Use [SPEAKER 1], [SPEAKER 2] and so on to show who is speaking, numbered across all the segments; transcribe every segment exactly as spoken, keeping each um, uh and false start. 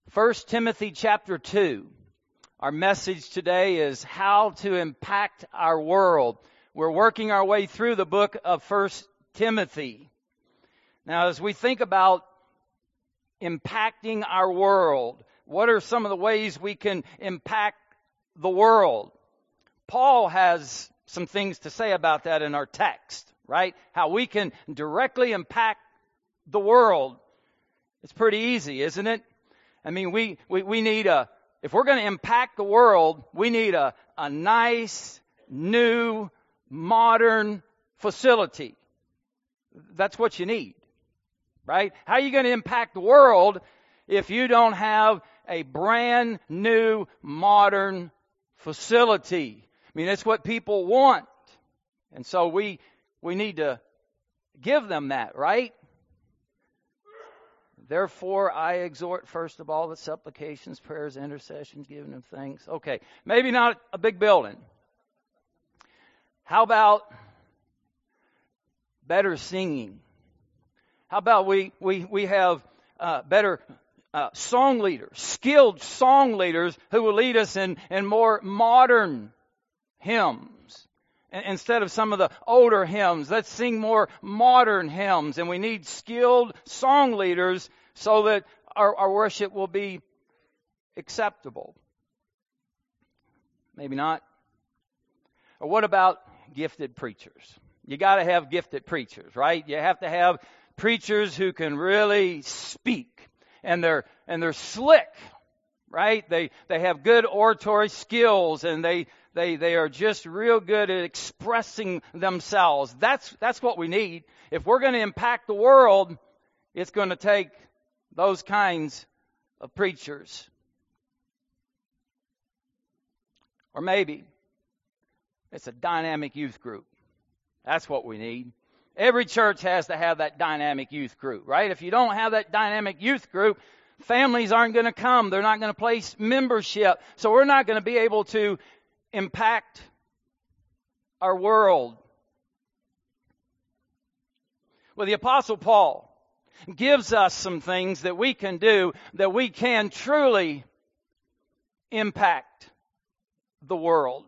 [SPEAKER 1] First Timothy chapter two. Our message today is how to impact our world. We're working our way through the book of First Timothy. Now, as we think about impacting our world, what are some of the ways we can impact the world? Paul has some things to say about that in our text, right? How we can directly impact the world. It's pretty easy, isn't it? I mean, we, we, we need a, if we're going to impact the world, we need a, a nice, new, modern facility. That's what you need, right? How are you going to impact the world if you don't have a brand new, modern facility? I mean, that's what people want. And so we, we need to give them that, right? Therefore, I exhort, first of all, that supplications, prayers, intercessions, giving of thanks. Okay, maybe not a big building. How about better singing? How about we we we have uh, better uh, song leaders, skilled song leaders who will lead us in, in more modern hymns. Instead of some of the older hymns, let's sing more modern hymns. And we need skilled song leaders so that our, our worship will be acceptable. Maybe not. Or what about gifted preachers? You got to have gifted preachers, right? You have to have preachers who can really speak, and they're and they're slick, right? They they have good oratory skills, and they They they are just real good at expressing themselves. That's that's what we need. If we're going to impact the world, it's going to take those kinds of preachers. Or maybe it's a dynamic youth group. That's what we need. Every church has to have that dynamic youth group, right? If you don't have that dynamic youth group, families aren't going to come. They're not going to place membership. So we're not going to be able to impact our world. Well, the Apostle Paul gives us some things that we can do that we can truly impact the world.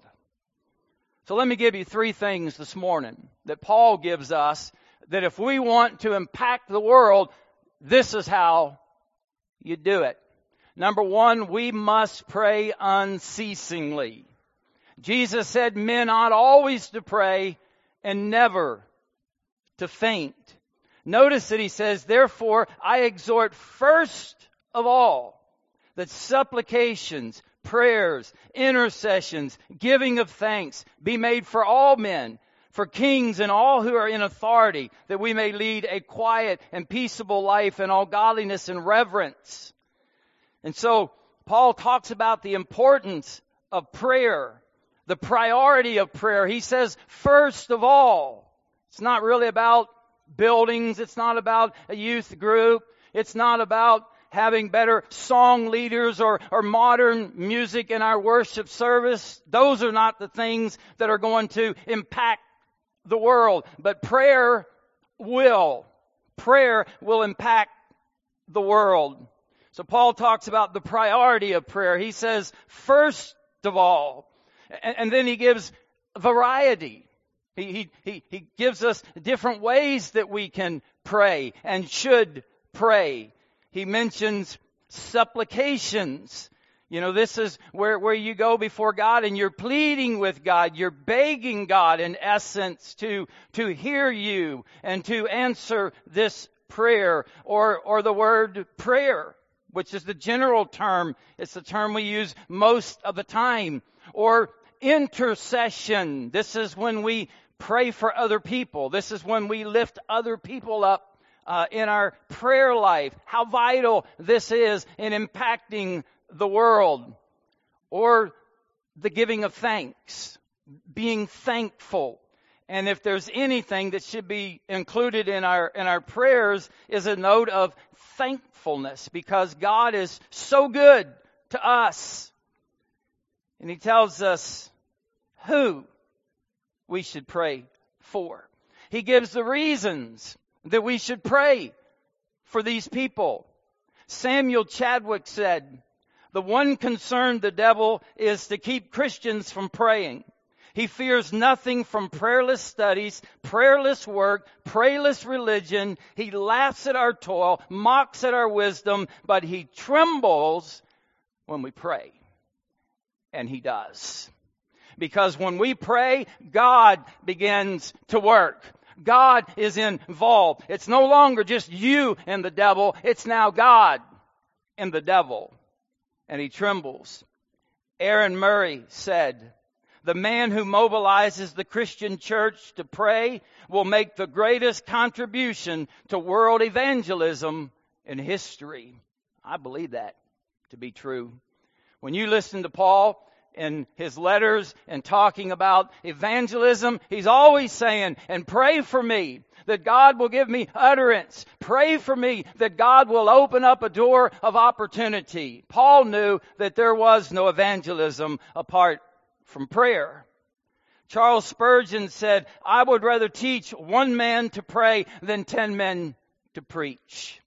[SPEAKER 1] So let me give you three things this morning that Paul gives us that if we want to impact the world, this is how you do it. Number one, we must pray unceasingly. Jesus said men ought always to pray and never to faint. Notice that he says, therefore, I exhort first of all that supplications, prayers, intercessions, giving of thanks be made for all men, for kings and all who are in authority, that we may lead a quiet and peaceable life in all godliness and reverence. And so Paul talks about the importance of prayer. The priority of prayer. He says, first of all, it's not really about buildings. It's not about a youth group. It's not about having better song leaders or, or modern music in our worship service. Those are not the things that are going to impact the world. But prayer will. Prayer will impact the world. So Paul talks about the priority of prayer. He says, first of all, and then he gives variety. He, he, he gives us different ways that we can pray and should pray. He mentions supplications. You know, this is where, where you go before God and you're pleading with God. You're begging God, in essence, to, to hear you and to answer this prayer. Or, or the word prayer, which is the general term. It's the term we use most of the time. Or intercession. This is when we pray for other people. This is when we lift other people up uh, in our prayer life. How vital this is in impacting the world. Or the giving of thanks. Being thankful. And if there's anything that should be included in our in our prayers is a note of thankfulness, because God is so good to us. And he tells us who we should pray for. He gives the reasons that we should pray for these people. Samuel Chadwick said, "The one concern the devil is to keep Christians from praying. He fears nothing from prayerless studies, prayerless work, prayless religion. He laughs at our toil, mocks at our wisdom, but he trembles when we pray." And he does. Because when we pray, God begins to work. God is involved. It's no longer just you and the devil. It's now God and the devil. And he trembles. Aaron Murray said, "The man who mobilizes the Christian church to pray will make the greatest contribution to world evangelism in history." I believe that to be true. When you listen to Paul in his letters and talking about evangelism, he's always saying, "And pray for me that God will give me utterance. Pray for me that God will open up a door of opportunity." Paul knew that there was no evangelism apart from prayer. Charles Spurgeon said, "I would rather teach one man to pray than ten men to preach."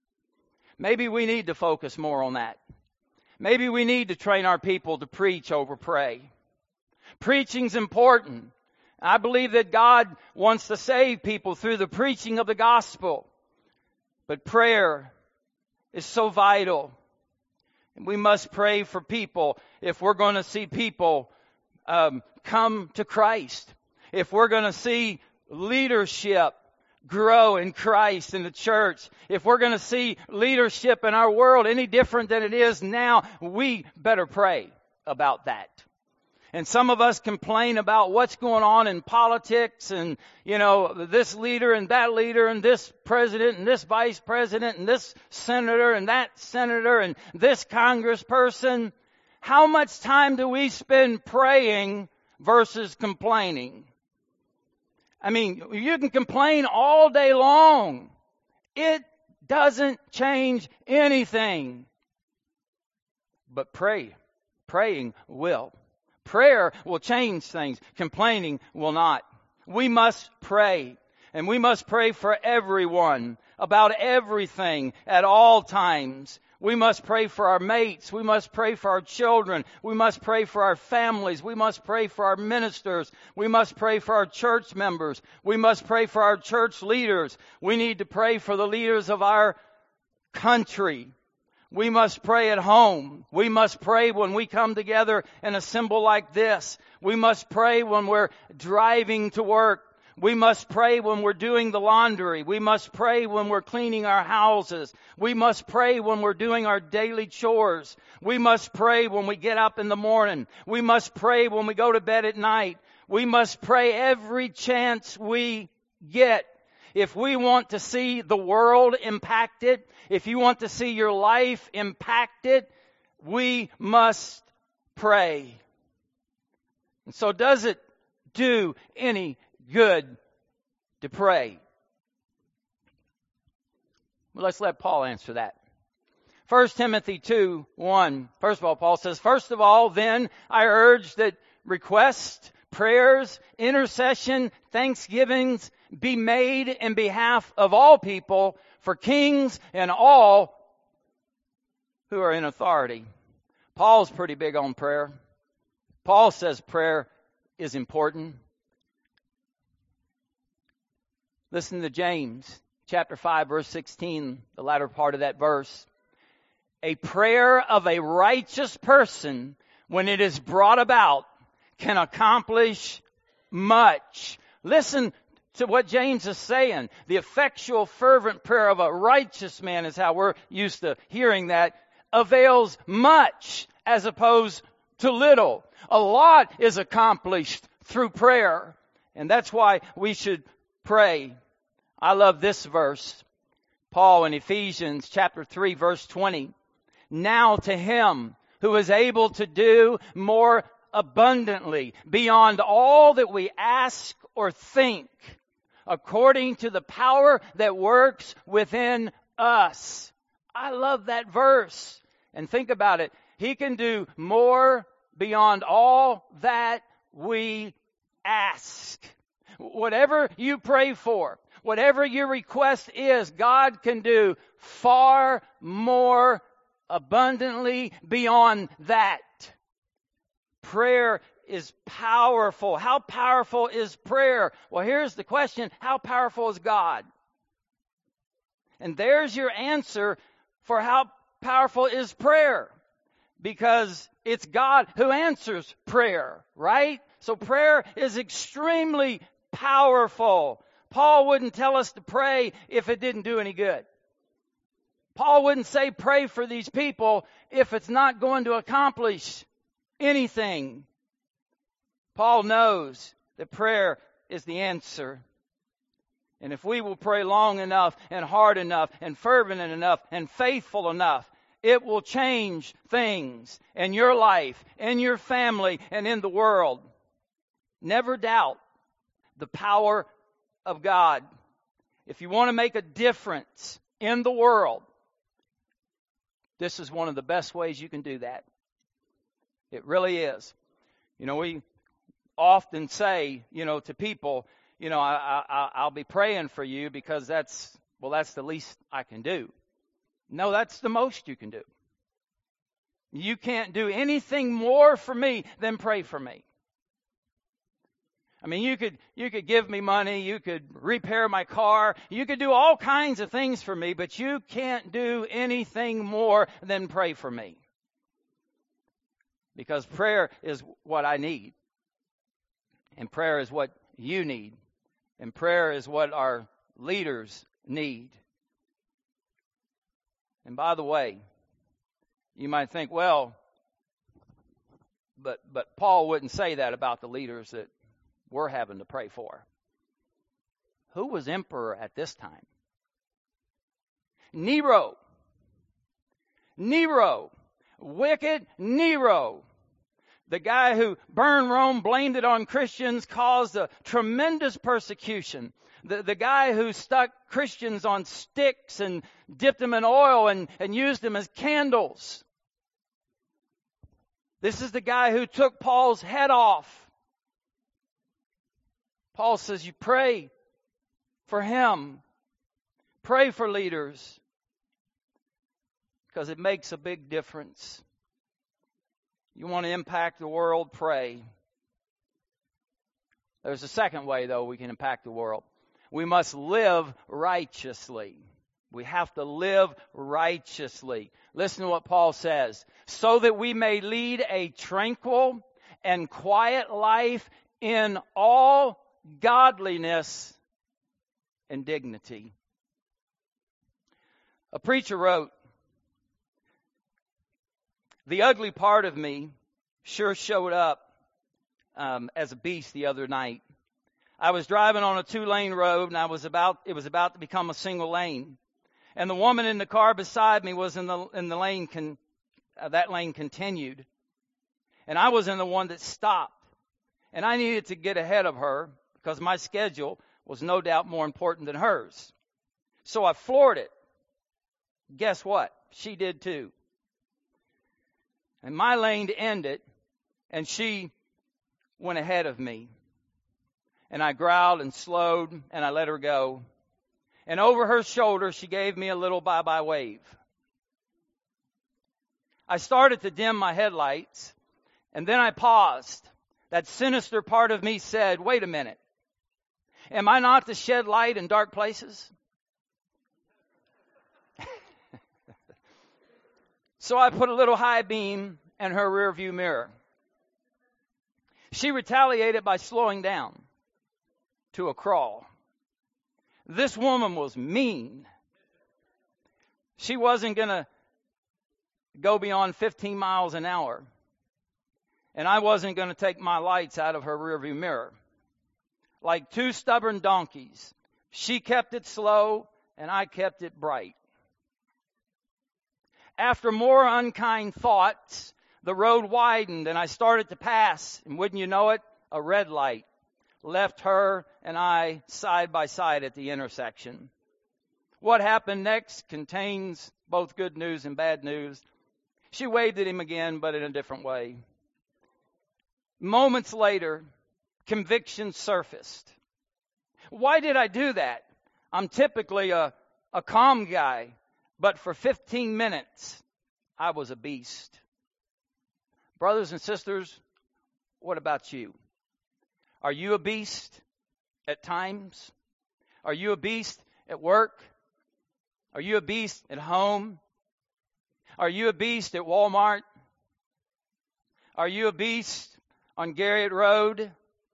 [SPEAKER 1] Maybe we need to focus more on that. Maybe we need to train our people to preach over pray. Preaching's important. I believe that God wants to save people through the preaching of the gospel. But prayer is so vital. And we must pray for people if we're going to see people um, come to Christ. If we're going to see leadership grow in Christ in the church. If we're going to see leadership in our world any different than it is now, we better pray about that. And some of us complain about what's going on in politics and, you know, this leader and that leader and this president and this vice president and this senator and that senator and this congressperson. How much time do we spend praying versus complaining? I mean, you can complain all day long. It doesn't change anything. But pray. Praying will. Prayer will change things. Complaining will not. We must pray. And we must pray for everyone, about everything, at all times. We must pray for our mates. We must pray for our children. We must pray for our families. We must pray for our ministers. We must pray for our church members. We must pray for our church leaders. We need to pray for the leaders of our country. We must pray at home. We must pray when we come together and assemble like this. We must pray when we're driving to work. We must pray when we're doing the laundry. We must pray when we're cleaning our houses. We must pray when we're doing our daily chores. We must pray when we get up in the morning. We must pray when we go to bed at night. We must pray every chance we get. If we want to see the world impacted, if you want to see your life impacted, we must pray. And so does it do any good to pray? Well, let's let Paul answer that. First Timothy two one. First of all, Paul says, "First of all, then, I urge that requests, prayers, intercession, thanksgivings be made in behalf of all people, for kings and all who are in authority." Paul's pretty big on prayer. Paul says prayer is important. Listen to James chapter five, verse sixteen, the latter part of that verse. "A prayer of a righteous person, when it is brought about, can accomplish much." Listen to what James is saying. The effectual, fervent prayer of a righteous man, is how we're used to hearing that, avails much as opposed to little. A lot is accomplished through prayer. And that's why we should pray. I love this verse. Paul in Ephesians chapter three, verse twenty. "Now to him who is able to do more abundantly, beyond all that we ask or think, according to the power that works within us." I love that verse. And think about it. He can do more beyond all that we ask. Whatever you pray for, Whatever your request is, God can do far more abundantly beyond that. Prayer is powerful. How powerful is prayer? Well, here's the question. How powerful is God? And there's your answer for how powerful is prayer. Because it's God who answers prayer, right? So prayer is extremely powerful. Paul wouldn't tell us to pray if it didn't do any good. Paul wouldn't say pray for these people if it's not going to accomplish anything. Paul knows that prayer is the answer. And if we will pray long enough and hard enough and fervent enough and faithful enough, it will change things in your life, in your family, and in the world. Never doubt the power of God. If you want to make a difference in the world, this is one of the best ways you can do that. It really is. You know, we often say, you know, to people, you know, I, I, I'll be praying for you because that's, well, that's the least I can do. No, that's the most you can do. You can't do anything more for me than pray for me. I mean, you could you could give me money, you could repair my car, you could do all kinds of things for me, but you can't do anything more than pray for me. Because prayer is what I need. And prayer is what you need. And prayer is what our leaders need. And by the way, you might think, well, but but Paul wouldn't say that about the leaders that we're having to pray for. Who was emperor at this time? Nero. Nero. Wicked Nero. The guy who burned Rome, blamed it on Christians, caused a tremendous persecution. The, the guy who stuck Christians on sticks and dipped them in oil and, and used them as candles. This is the guy who took Paul's head off. Paul says you pray for him. Pray for leaders. Because it makes a big difference. You want to impact the world, pray. There's a second way, though, we can impact the world. We must live righteously. We have to live righteously. Listen to what Paul says. So that we may lead a tranquil and quiet life in all godliness and dignity. A preacher wrote, the ugly part of me sure showed up um, as a beast the other night. I was driving on a two-lane road, and I was about it was about to become a single lane. And the woman in the car beside me was in the in the lane con, uh, that lane continued, and I was in the one that stopped. And I needed to get ahead of her because my schedule was no doubt more important than hers. So I floored it. Guess what? She did too. And my lane ended, and she went ahead of me. And I growled and slowed, and I let her go. And over her shoulder, she gave me a little bye-bye wave. I started to dim my headlights, and then I paused. That sinister part of me said, wait a minute. Am I not to shed light in dark places? So I put a little high beam in her rearview mirror. She retaliated by slowing down to a crawl. This woman was mean. She wasn't going to go beyond fifteen miles an hour. And I wasn't going to take my lights out of her rearview mirror. Like two stubborn donkeys, she kept it slow and I kept it bright. After more unkind thoughts, the road widened and I started to pass. And wouldn't you know it, a red light left her and I side by side at the intersection. What happened next contains both good news and bad news. She waved at him again, but in a different way. Moments later, conviction surfaced. Why did I do that? I'm typically a, a calm guy, but for fifteen minutes, I was a beast. Brothers and sisters, what about you? Are you a beast at times? Are you a beast at work? Are you a beast at home? Are you a beast at Walmart? Are you a beast on Garrett Road?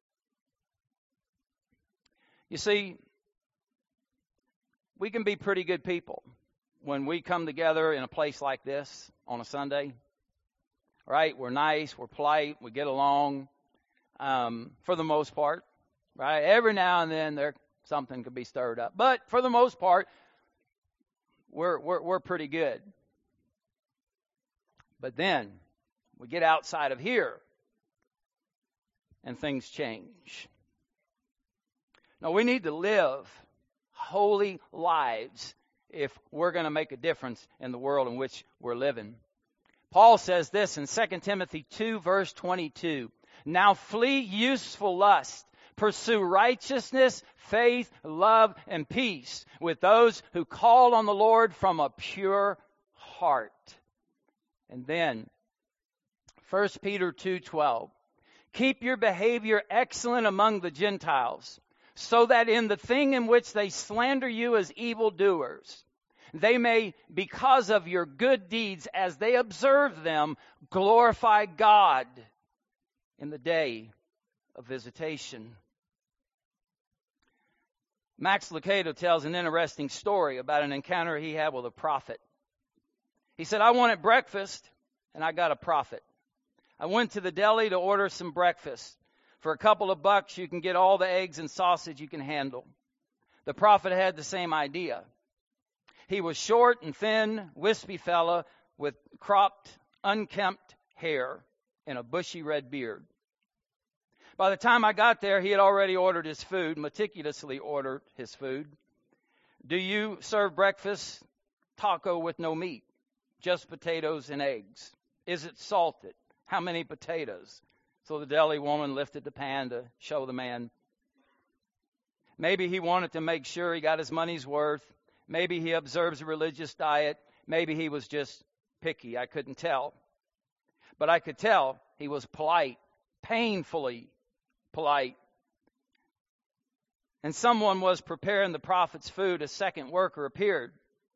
[SPEAKER 1] You see, we can be pretty good people when we come together in a place like this on a Sunday. Right? We're nice, we're polite, we get along um, for the most part. Right? Every now and then there something could be stirred up. But for the most part, we're we're we're pretty good. But then we get outside of here and things change. Now we need to live holy lives if we're going to make a difference in the world in which we're living. Paul says this in Second Timothy two, verse twenty-two. Now flee useful lust. Pursue righteousness, faith, love, and peace with those who call on the Lord from a pure heart. And then, First Peter two twelve. Keep your behavior excellent among the Gentiles, so that in the thing in which they slander you as evildoers, they may, because of your good deeds as they observe them, glorify God in the day of visitation. Max Lucado tells an interesting story about an encounter he had with a prophet. He said, I wanted breakfast, and I got a prophet. I went to the deli to order some breakfast. For a couple of bucks, you can get all the eggs and sausage you can handle. The prophet had the same idea. He was short and thin, wispy fella with cropped, unkempt hair and a bushy red beard. By the time I got there, he had already ordered his food, meticulously ordered his food. Do you serve breakfast? Taco with no meat, just potatoes and eggs. Is it salted? How many potatoes? So the deli woman lifted the pan to show the man. Maybe he wanted to make sure he got his money's worth. Maybe he observes a religious diet. Maybe he was just picky. I couldn't tell. But I could tell he was polite, painfully polite. And someone was preparing the prophet's food. A second worker appeared.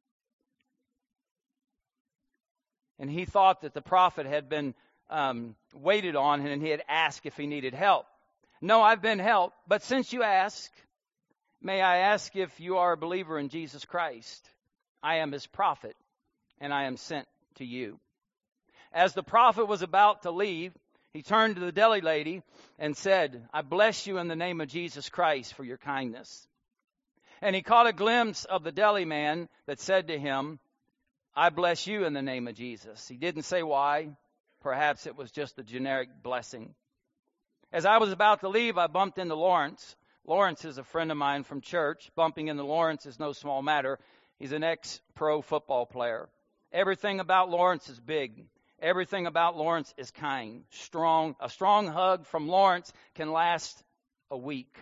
[SPEAKER 1] And he thought that the prophet had been um, waited on and he had asked if he needed help. No, I've been helped. But since you ask, may I ask if you are a believer in Jesus Christ? I am his prophet, and I am sent to you. As the prophet was about to leave, he turned to the deli lady and said, I bless you in the name of Jesus Christ for your kindness. And he caught a glimpse of the deli man that said to him, I bless you in the name of Jesus. He didn't say why. Perhaps it was just a generic blessing. As I was about to leave, I bumped into Lawrence. Lawrence is a friend of mine from church. Bumping into Lawrence is no small matter. He's an ex-pro football player. Everything about Lawrence is big. Everything about Lawrence is kind, strong. A strong hug from Lawrence can last a week.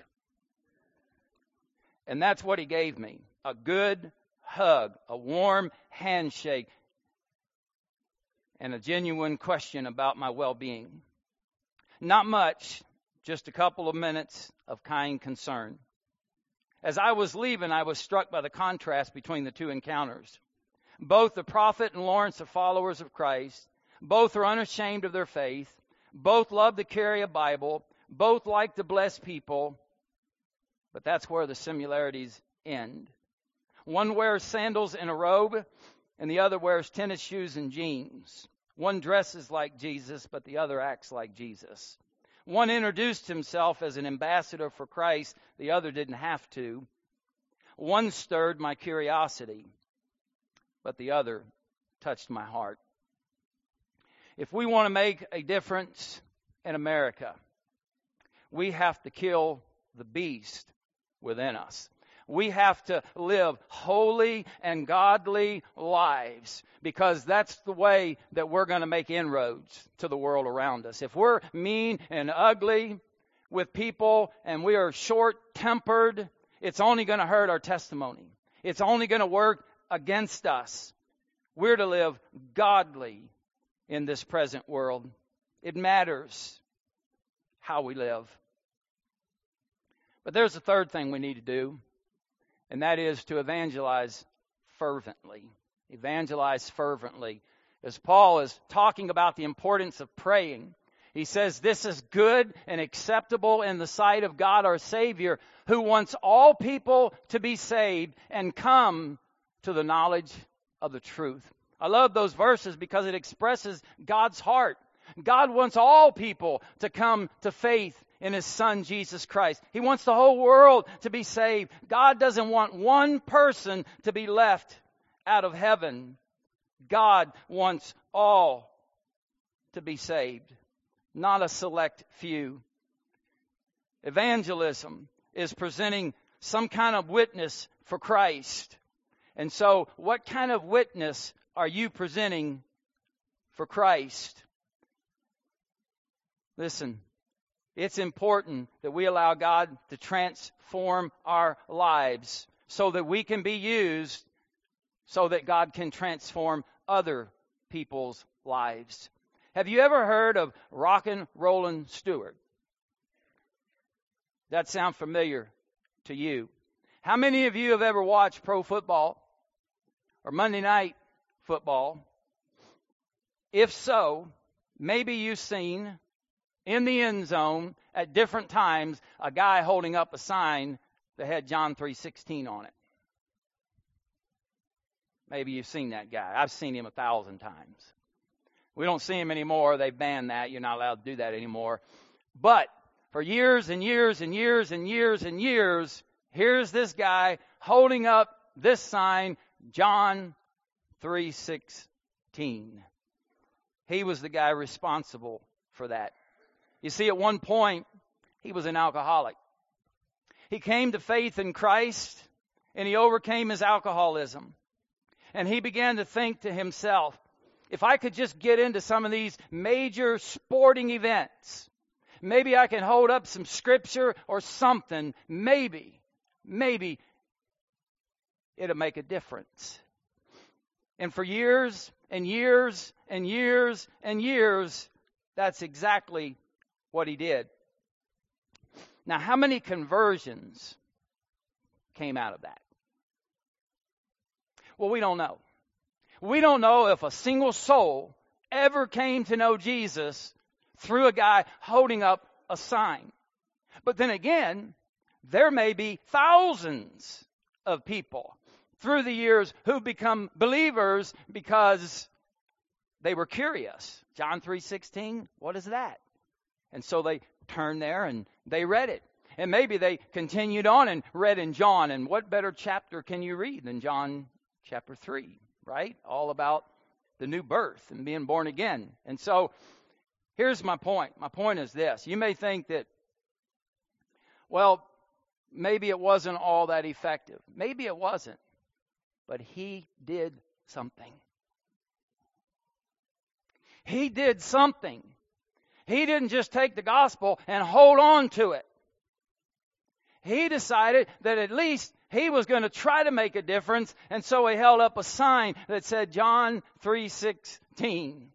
[SPEAKER 1] And that's what he gave me. A good hug, a warm handshake, and a genuine question about my well-being. Not much, just a couple of minutes of kind concern. As I was leaving, I was struck by the contrast between the two encounters. Both the prophet and Lawrence are followers of Christ. Both are unashamed of their faith. Both love to carry a Bible. Both like to bless people. But that's where the similarities end. One wears sandals and a robe, and the other wears tennis shoes and jeans. One dresses like Jesus, but the other acts like Jesus. One introduced himself as an ambassador for Christ. The other didn't have to. One stirred my curiosity, but the other touched my heart. If we want to make a difference in America, we have to kill the beast within us. We have to live holy and godly lives because that's the way that we're going to make inroads to the world around us. If we're mean and ugly with people and we are short-tempered it's only going to hurt our testimony. It's only going to work against us. We're to live godly in this present world. It matters how we live. But there's a third thing we need to do, and that is to evangelize fervently. Evangelize fervently. As Paul is talking about the importance of praying, he says this is good and acceptable in the sight of God our Savior, who wants all people to be saved and come to the knowledge of the truth. I love those verses because it expresses God's heart. God wants all people to come to faith in His Son, Jesus Christ. He wants the whole world to be saved. God doesn't want one person to be left out of heaven. God wants all to be saved, not a select few. Evangelism is presenting some kind of witness for Christ. And so, what kind of witness are you presenting for Christ? Listen, it's important that we allow God to transform our lives so that we can be used so that God can transform other people's lives. Have you ever heard of Rockin' Rollin' Stewart? That sound familiar to you? How many of you have ever watched pro football or Monday night football? If so, maybe you've seen in the end zone at different times a guy holding up a sign that had John three sixteen on it. Maybe you've seen that guy. I've seen him a thousand times. We don't see him anymore. They banned that. You're not allowed to do that anymore. But for years and years and years and years and years, here's this guy holding up this sign, John three sixteen. He was the guy responsible for that. You see, at one point, he was an alcoholic. He came to faith in Christ, and he overcame his alcoholism. And he began to think to himself, if I could just get into some of these major sporting events, maybe I can hold up some scripture or something, maybe, maybe it'll make a difference. And for years and years and years and years, that's exactly what he did. Now, how many conversions came out of that? Well, we don't know. We don't know if a single soul ever came to know Jesus through a guy holding up a sign. But then again, there may be thousands of people through the years who become believers because they were curious. John three sixteen, what is that? And so they turned there and they read it. And maybe they continued on and read in John. And what better chapter can you read than John chapter three, right? All about the new birth and being born again. And so here's my point. My point is this. You may think that, well, maybe it wasn't all that effective. Maybe it wasn't. But he did something. He did something. He didn't just take the gospel and hold on to it. He decided that at least he was going to try to make a difference, and so he held up a sign that said John three sixteen.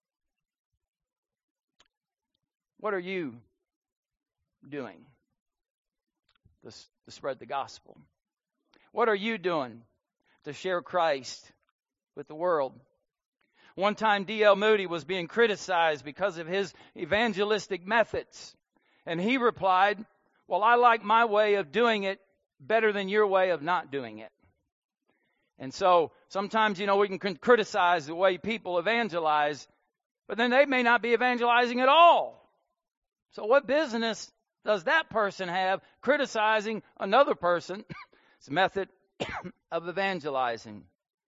[SPEAKER 1] What are you doing to, to spread the gospel? What are you doing to share Christ with the world? One time D L Moody was being criticized because of his evangelistic methods. And he replied, well, I like my way of doing it better than your way of not doing it. And so sometimes, you know, we can criticize the way people evangelize, but then they may not be evangelizing at all. So what business does that person have criticizing another person's method of evangelizing?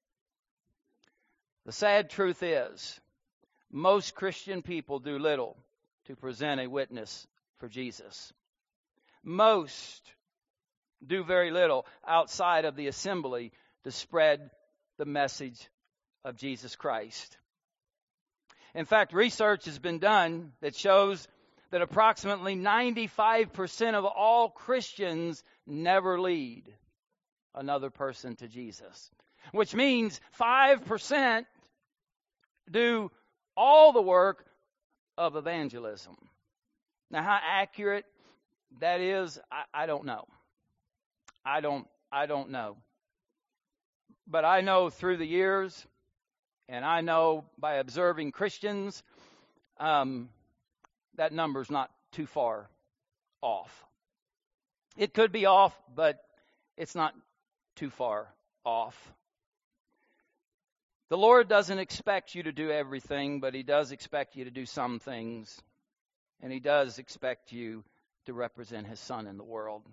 [SPEAKER 1] The sad truth is, most Christian people do little to present a witness for Jesus. Most do very little outside of the assembly to spread the message of Jesus Christ. In fact, research has been done that shows that approximately ninety-five percent of all Christians never lead another person to Jesus, which means five percent do all the work of evangelism. Now, how accurate that is, I, I don't know. I don't, I don't know. But I know through the years, and I know by observing Christians, um, that number's not too far off. It could be off, but it's not too far off. The Lord doesn't expect you to do everything, but He does expect you to do some things. And He does expect you to represent His Son in the world.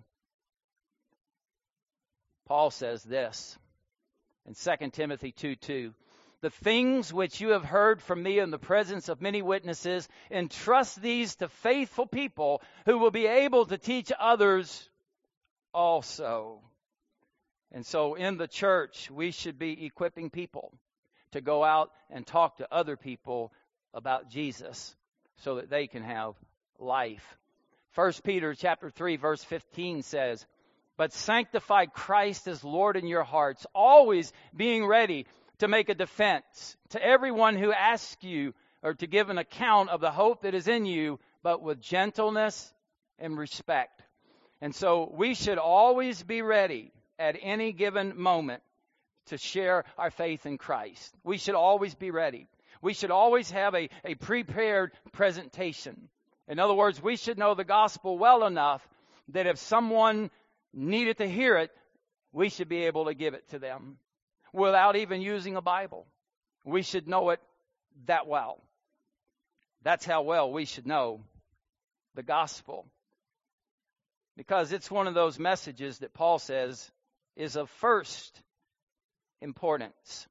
[SPEAKER 1] Paul says this in Second Timothy two two. The things which you have heard from me in the presence of many witnesses, entrust these to faithful people who will be able to teach others also. And so in the church, we should be equipping people to go out and talk to other people about Jesus so that they can have life. First Peter chapter three, verse fifteen says, but sanctify Christ as Lord in your hearts, always being ready to make a defense to everyone who asks you or to give an account of the hope that is in you, but with gentleness and respect. And so we should always be ready at any given moment to share our faith in Christ. We should always be ready. We should always have a, a prepared presentation. In other words, we should know the gospel well enough that if someone needed to hear it, we should be able to give it to them without even using a Bible. We should know it that well. That's how well we should know the gospel. Because it's one of those messages that Paul says is of first importance.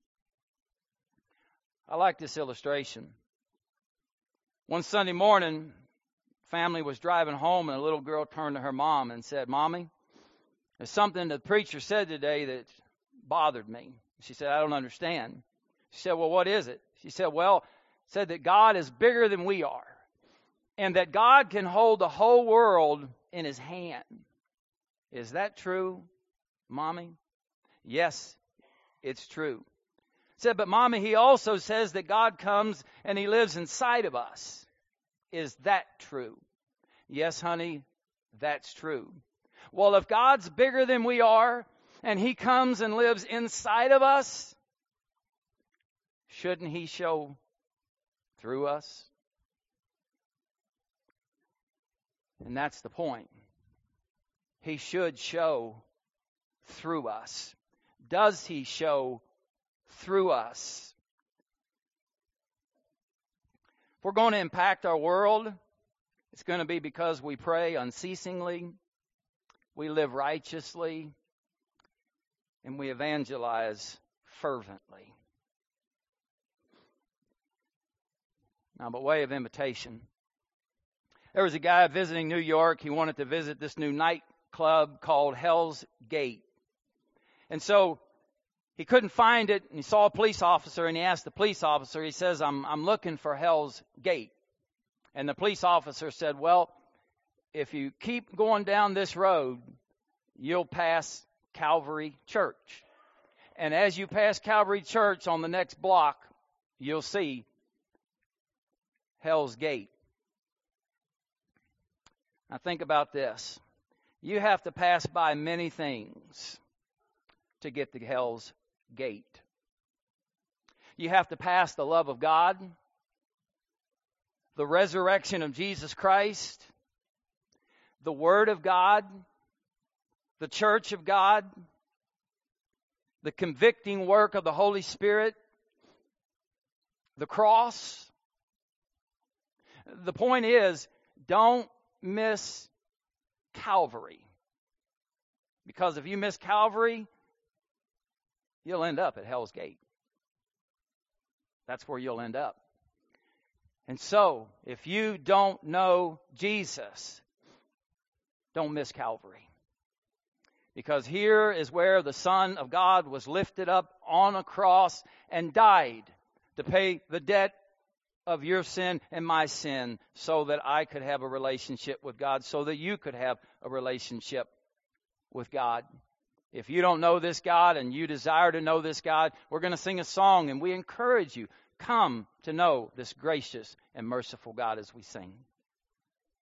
[SPEAKER 1] I like this illustration. One Sunday morning, family was driving home and a little girl turned to her mom and said, Mommy, there's something the preacher said today that bothered me. She said, I don't understand. She said, well, what is it? She said, well, said that God is bigger than we are and that God can hold the whole world in His hand. Is that true, Mommy? Yes, it's true. Said, but Mommy, He also says that God comes and He lives inside of us. Is that true? Yes, honey, that's true. Well, if God's bigger than we are and He comes and lives inside of us, shouldn't He show through us? And that's the point. He should show through us. Does He show through us? If we're going to impact our world, it's going to be because we pray unceasingly, we live righteously, and we evangelize fervently. Now, by way of invitation, there was a guy visiting New York. He wanted to visit this new nightclub called Hell's Gate. And so he couldn't find it, and he saw a police officer, and he asked the police officer, he says, I'm, I'm looking for Hell's Gate. And the police officer said, well, if you keep going down this road, you'll pass Calvary Church. And as you pass Calvary Church on the next block, you'll see Hell's Gate. Now think about this. You have to pass by many things to get to Hell's Gate. You have to pass the love of God, the resurrection of Jesus Christ, the Word of God, the church of God, the convicting work of the Holy Spirit, the cross. The point is, don't miss Calvary. Because if you miss Calvary, you'll end up at Hell's Gate. That's where you'll end up. And so, if you don't know Jesus, don't miss Calvary. Because here is where the Son of God was lifted up on a cross and died to pay the debt of your sin and my sin so that I could have a relationship with God, so that you could have a relationship with God. If you don't know this God and you desire to know this God, we're going to sing a song, and we encourage you, come to know this gracious and merciful God as we sing.